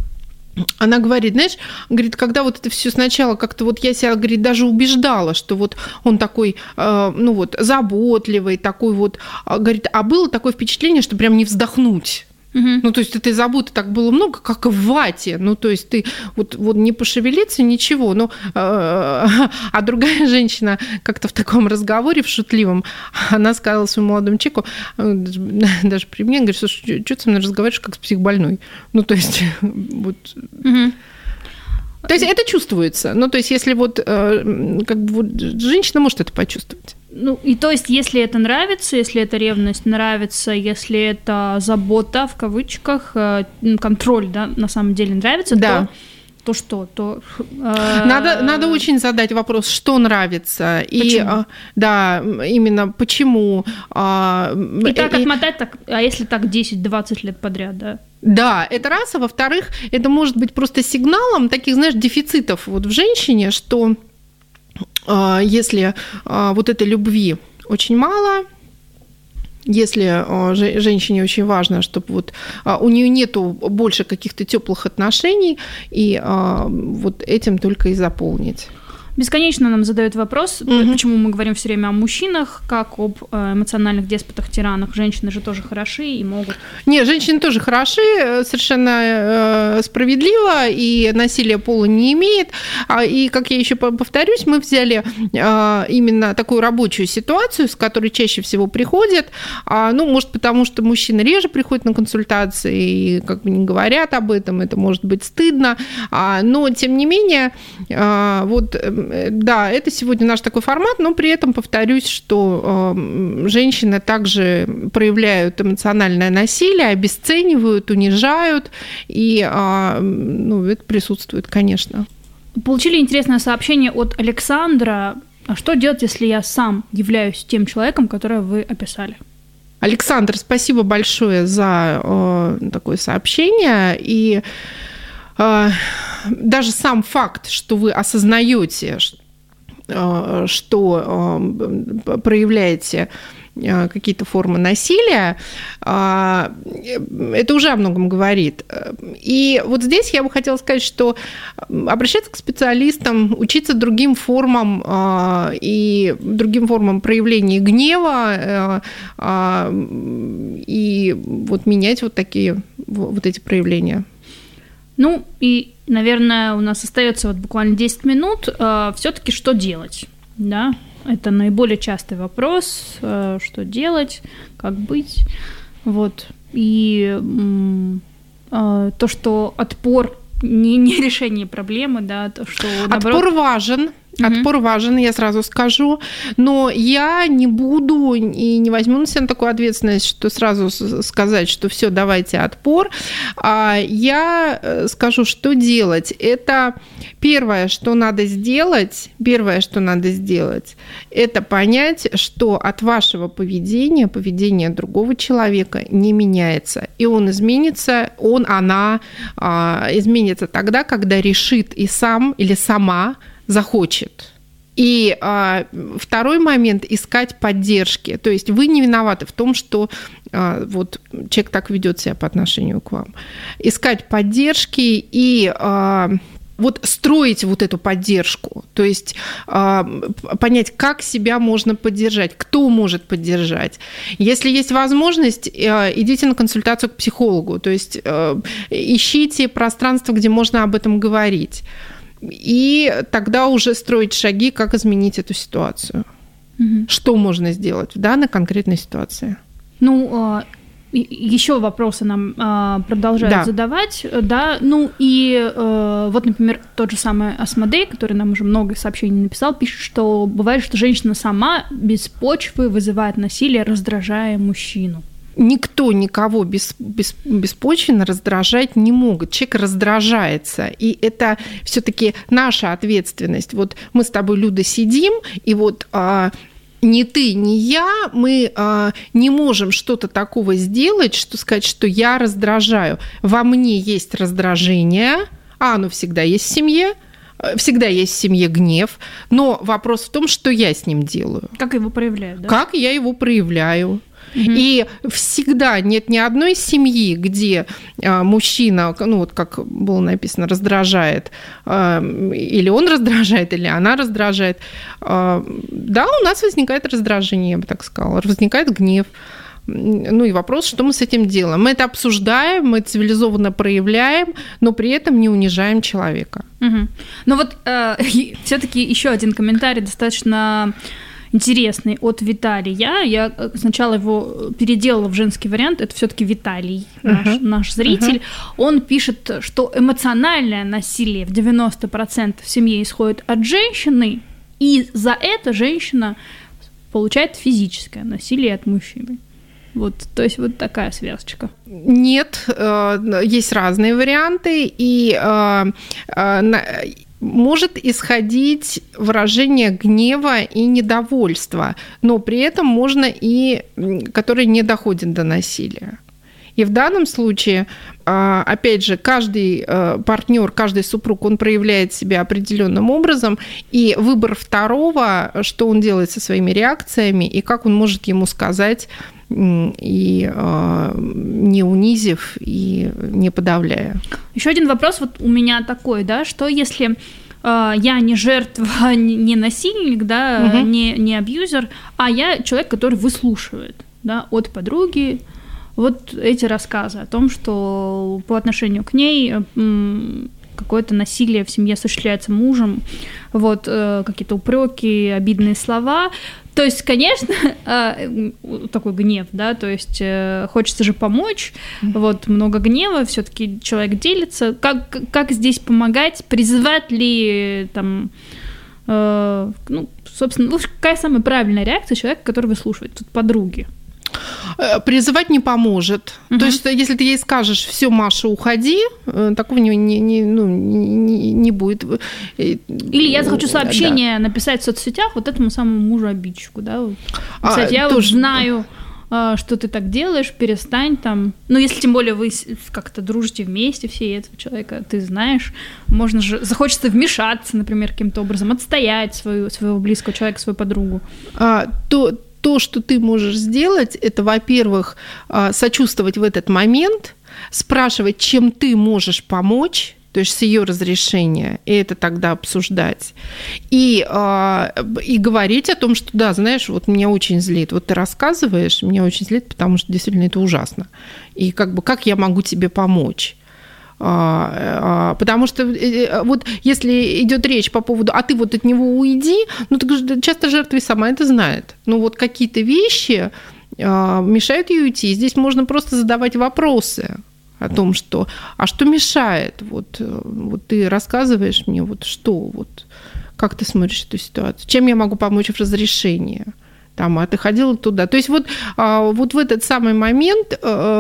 E: она говорит, знаешь, говорит, когда вот это все сначала как-то вот я себя, говорит, даже убеждала, что вот он такой, а, ну вот, заботливый, такой вот, а, говорит, а было такое впечатление, что прям не вздохнуть. Угу. Ну, то есть этой заботы так было много, как в вате. Ну, то есть ты вот, вот не пошевелиться, ничего. Ну, а другая женщина как-то в таком разговоре, в шутливом, она сказала своему молодому человеку, даже при мне, говорит, слушай, что ты со мной разговариваешь, как с психбольной? Ну, то есть вот... Угу. То есть это чувствуется. Ну, то есть если вот, как бы, вот женщина может это почувствовать.
D: Ну, и то есть, если это нравится, если эта ревность нравится, если это забота, в кавычках, контроль, да, на самом деле нравится,
E: да.
D: то, то что? То,
E: э... надо, надо очень задать вопрос, что нравится.
D: Почему?
E: И, да, именно почему.
D: И так отмотать, так, а если так десять-двадцать лет подряд, да?
E: Да, это раз, а во-вторых, это может быть просто сигналом таких, знаешь, дефицитов вот в женщине, что если вот этой любви очень мало, если женщине очень важно, чтобы вот у нее нету больше каких-то теплых отношений, и вот этим только и заполнить.
D: Бесконечно нам задают вопрос, mm-hmm. почему мы говорим все время о мужчинах, как об эмоциональных деспотах, тиранах. Женщины же тоже хороши и могут...
E: Нет, женщины тоже хороши, совершенно справедливо, и насилие пола не имеет. И, как я еще повторюсь, мы взяли именно такую рабочую ситуацию, с которой чаще всего приходят. Ну, может, потому что мужчины реже приходят на консультации и как бы не говорят об этом, это может быть стыдно. Но, тем не менее, вот... Да, это сегодня наш такой формат, но при этом повторюсь, что э, женщины также проявляют эмоциональное насилие, обесценивают, унижают, и э, ну, это присутствует, конечно.
D: Получили интересное сообщение от Александра. А что делать, если я сам являюсь тем человеком, которого вы описали?
E: Александр, спасибо большое за э, такое сообщение. И даже сам факт, что вы осознаете, что проявляете какие-то формы насилия, это уже о многом говорит. И вот здесь я бы хотела сказать, что обращаться к специалистам, учиться другим формам и другим формам проявления гнева и вот менять вот такие вот эти проявления.
D: Ну, и, наверное, у нас остается вот буквально десять минут. Э, все-таки что делать? Да? Это наиболее частый вопрос. Э, что делать? Как быть? Вот. И э, то, что отпор не, не решение проблемы, да, то, что...
E: Наоборот... Отпор важен. Отпор важен, я сразу скажу, но я не буду и не возьму на себя такую ответственность, что сразу сказать, что все, давайте отпор. Я скажу, что делать. Это первое, что надо сделать, первое, что надо сделать, это понять, что от вашего поведения, поведение другого человека не меняется, и он изменится, он, она изменится тогда, когда решит и сам или сама захочет. И а, второй момент – искать поддержки. То есть вы не виноваты в том, что а, вот, человек так ведет себя по отношению к вам. Искать поддержки и а, вот строить вот эту поддержку. То есть а, понять, как себя можно поддержать, кто может поддержать. Если есть возможность, а, идите на консультацию к психологу. То есть а, ищите пространство, где можно об этом говорить. И тогда уже строить шаги, как изменить эту ситуацию. Угу. Что можно сделать в данной конкретной ситуации?
D: Ну, еще вопросы нам продолжают да. задавать. Да, ну и вот, например, тот же самый Асмодей, который нам уже много сообщений написал, пишет, что бывает, что женщина сама без почвы вызывает насилие, раздражая мужчину.
E: Никто никого без, без, беспочвенно раздражать не может. Человек раздражается, и это все-таки наша ответственность. Вот мы с тобой, Люда, сидим, и вот а, ни ты, ни я, мы а, не можем что-то такого сделать, что сказать, что я раздражаю. Во мне есть раздражение, а оно всегда есть в семье, всегда есть в семье гнев, но вопрос в том, что я с ним делаю.
D: Как его проявляю, да?
E: Как я его проявляю. И всегда нет ни одной семьи, где мужчина, ну вот как было написано, раздражает, или он раздражает, или она раздражает. Да, у нас возникает раздражение, я бы так сказала, возникает гнев. Ну и вопрос, что мы с этим делаем. Мы это обсуждаем, мы цивилизованно проявляем, но при этом не унижаем человека.
D: Угу. Ну вот э, все-таки еще один комментарий достаточно интересный от Виталия. Я сначала его переделала в женский вариант. Это все-таки Виталий, наш, uh-huh. наш зритель. Uh-huh. Он пишет, что эмоциональное насилие в девяносто процентов в семье исходит от женщины, и за это женщина получает физическое насилие от мужчины. Вот, то есть вот такая связочка.
E: Нет, есть разные варианты, и может исходить выражение гнева и недовольства, но при этом можно и которые не доходят до насилия. И в данном случае, опять же, каждый партнер, каждый супруг, он проявляет себя определенным образом, и выбор второго, что он делает со своими реакциями, и как он может ему сказать, и не унизив, и не подавляя.
D: Еще один вопрос вот у меня такой, да, что если э, я не жертва, не насильник, да, угу. не, не абьюзер, а я человек, который выслушивает, да, от подруги вот эти рассказы о том, что по отношению к ней м, какое-то насилие в семье осуществляется мужем, вот э, какие-то упреки, обидные слова. То есть, конечно, такой гнев, да, то есть хочется же помочь, вот много гнева, все-таки человек делится. Как, как здесь помогать? Призывать ли там, э, ну, собственно, какая самая правильная реакция человека, который выслушивает? Тут подруги.
E: Призывать не поможет. Uh-huh. То есть, если ты ей скажешь, все, Маша, уходи, такого не, не, не, ну, не, не будет.
D: Или я захочу сообщение да. написать в соцсетях вот этому самому мужу-обидчику, да? Вот. Писать, а, я тоже... вот знаю, что ты так делаешь, перестань там. Ну, если тем более вы как-то дружите вместе все, и этого человека ты знаешь, можно же, захочется вмешаться, например, каким-то образом, отстоять свою, своего близкого человека, свою подругу.
E: А, то... То, что ты можешь сделать, это, во-первых, сочувствовать в этот момент, спрашивать, чем ты можешь помочь, то есть с ее разрешения, и это тогда обсуждать. И, и говорить о том, что да, знаешь, вот меня очень злит, вот ты рассказываешь, меня очень злит, потому что действительно это ужасно. И как бы как я могу тебе помочь? Потому что вот если идет речь по поводу, а ты вот от него уйди, ну так часто жертва и сама это знает. Ну вот какие-то вещи мешают ей уйти. Здесь можно просто задавать вопросы о том, что, а что мешает? Вот, вот ты рассказываешь мне, вот что, вот Как ты смотришь эту ситуацию? Чем я могу помочь в разрешении? Там, а ты ходила туда. То есть вот, вот в этот самый момент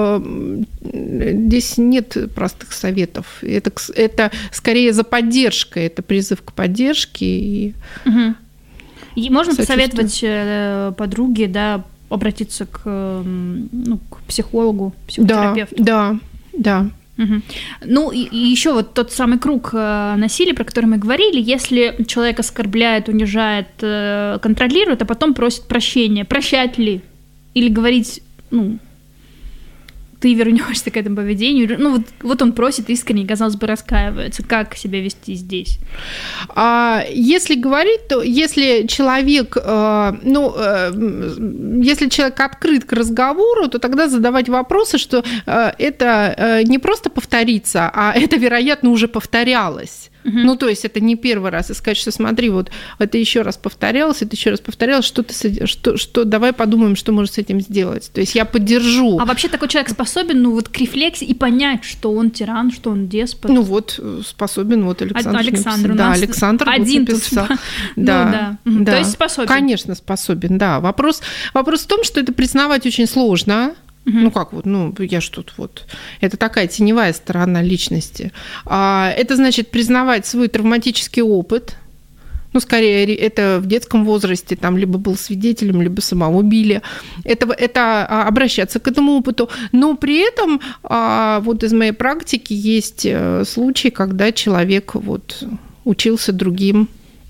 E: здесь нет простых советов. Это, это скорее за поддержкой, это призыв к поддержке. И,
D: угу. и можно посоветовать подруге, да, обратиться к, ну, к психологу, психотерапевту?
E: Да, да, да.
D: Угу. Ну и, и еще вот тот самый круг э, насилия, про который мы говорили, если человек оскорбляет, унижает, э, контролирует, а потом просит прощения, прощать ли? Или говорить, ну, ты вернешься к этому поведению, ну вот, вот он просит искренне, казалось бы, раскаивается, как себя вести здесь?
E: А если говорить, то если человек, ну, если человек открыт к разговору, то тогда задавать вопросы, что это не просто повторится, а это, вероятно, уже повторялось. Угу. Ну, то есть это не первый раз. И сказать, что смотри, вот это еще раз повторялось, это еще раз повторялось, что ты, что, что, давай подумаем, что можно с этим сделать. То есть я поддержу.
D: А вообще такой человек способен, ну, вот к рефлексии и понять, что он тиран, что он деспот?
E: Ну, вот способен, вот Александр.
D: Александр у
E: да,
D: нас
E: Александр
D: один
E: тут
D: написал.
E: Да,
D: ну, да.
E: да.
D: То есть способен.
E: Конечно, способен, да. Вопрос, вопрос в том, что это признавать очень сложно. Uh-huh. Ну как вот, ну я ж тут вот, это такая теневая сторона личности. А, это значит признавать свой травматический опыт. Ну, скорее, это в детском возрасте, там, либо был свидетелем, либо самого били. Это, это обращаться к этому опыту. Но при этом вот из моей практики есть случаи, когда человек вот учился другим,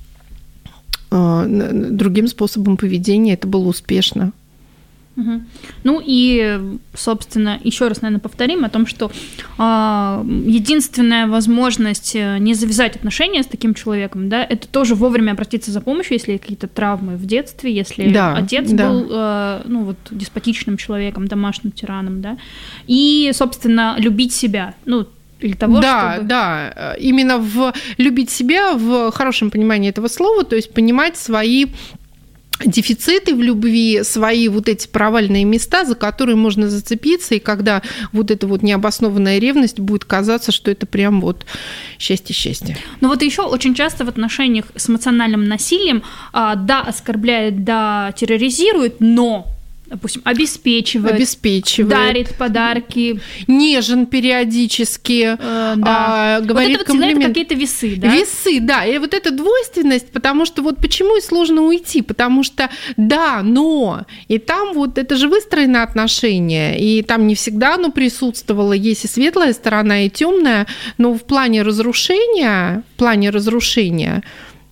E: другим способом поведения, это было успешно.
D: Угу. Ну и, собственно, еще раз, наверное, повторим о том, что э, единственная возможность не завязать отношения с таким человеком, да, это тоже вовремя обратиться за помощью, если какие-то травмы в детстве, если да, отец да. был, э, ну вот, деспотичным человеком, домашним тираном, да, и, собственно, любить себя, ну. Для того,
E: да,
D: чтобы...
E: да, именно в любить себя в хорошем понимании этого слова, то есть понимать свои дефициты в любви, свои вот эти провальные места, за которые можно зацепиться, и когда вот эта вот необоснованная ревность будет казаться, что это прям вот счастье-счастье.
D: Ну вот еще очень часто в отношениях с эмоциональным насилием, да, оскорбляет, да, терроризирует, но... допустим, обеспечивает,
E: обеспечивает,
D: дарит подарки,
E: нежен периодически,
D: э, да.
E: а, говорит
D: вот это
E: комплимент.
D: Вот какие-то весы, да?
E: Весы, да. И вот эта двойственность, потому что вот почему и сложно уйти, потому что да, но, и там вот это же выстроено отношения, и там не всегда оно присутствовало, есть и светлая сторона, и темная, но в плане разрушения, в плане разрушения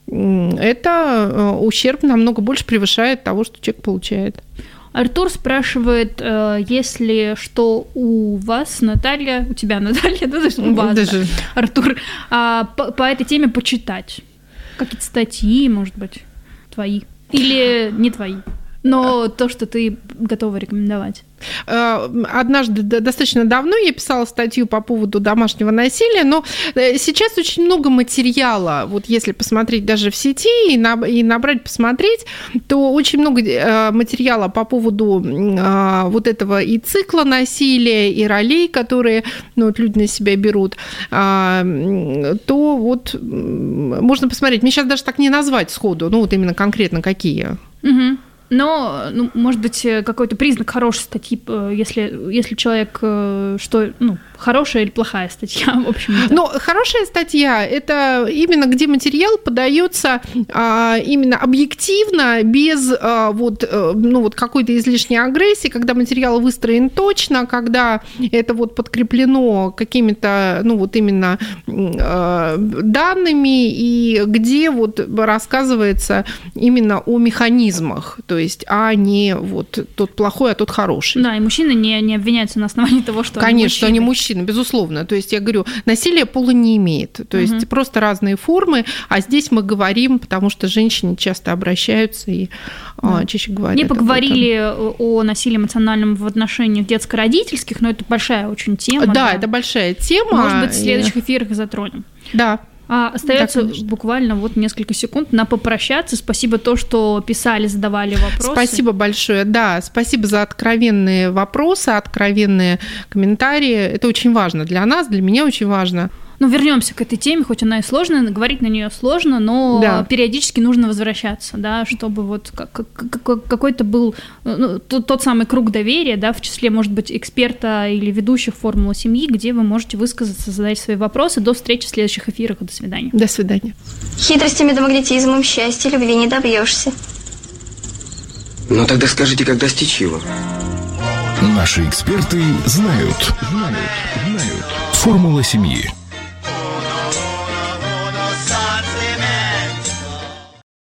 E: это ущерб намного больше превышает того, что человек получает.
D: Артур спрашивает, если что у вас, Наталья, у тебя, Наталья, да, даже у вас,
E: даже...
D: да, Артур, по, по этой теме почитать? Какие-то статьи, может быть, твои? Или не твои? Но то, что ты готова рекомендовать.
E: Однажды, достаточно давно, я писала статью по поводу домашнего насилия, но сейчас очень много материала, вот если посмотреть даже в сети и набрать, посмотреть, то очень много материала по поводу вот этого и цикла насилия, и ролей, которые, ну, вот люди на себя берут, то вот можно посмотреть. Мне сейчас даже так не назвать сходу, ну вот именно конкретно какие.
D: Угу. Но, ну, может быть, какой-то признак хорошей статьи, если, если человек, что, ну, хорошая или плохая статья, в общем-то.
E: Ну, хорошая статья – это именно где материал подается а, именно объективно, без а, вот, ну, вот какой-то излишней агрессии, когда материал выстроен точно, когда это вот подкреплено какими-то, ну, вот именно а, данными, и где вот рассказывается именно о механизмах, то есть, а не вот тот плохой, а тот хороший.
D: Да, и мужчины не, не обвиняются на основании того, что
E: Конечно,
D: они мужчины.
E: что они мужчины, безусловно. То есть, я говорю, насилие пола не имеет. То есть, угу. просто разные формы, а здесь мы говорим, потому что женщины часто обращаются и да. чаще говорят.
D: Не поговорили о насилии эмоциональном в отношениях детско-родительских, но это большая очень тема.
E: Да,
D: да.
E: это большая тема.
D: Может быть, в следующих эфирах затронем.
E: Да.
D: А остается да, буквально вот несколько секунд на попрощаться. Спасибо то, что писали, задавали вопросы.
E: Спасибо большое. Да, спасибо за откровенные вопросы, откровенные комментарии. Это очень важно для нас, для меня очень важно.
D: ну, вернемся к этой теме, хоть она и сложная, говорить на нее сложно, но да. периодически нужно возвращаться, да, чтобы вот какой-то был ну, тот самый круг доверия, да, в числе, может быть, эксперта или ведущих «Формулы семьи», где вы можете высказаться, задать свои вопросы. До встречи в следующих эфирах. До свидания.
E: До свидания.
A: Хитростями да магнетизмом счастья, любви не добьешься.
B: Ну тогда скажите, как достичь его?
C: Наши эксперты знают. Знают. Знают. Формула семьи.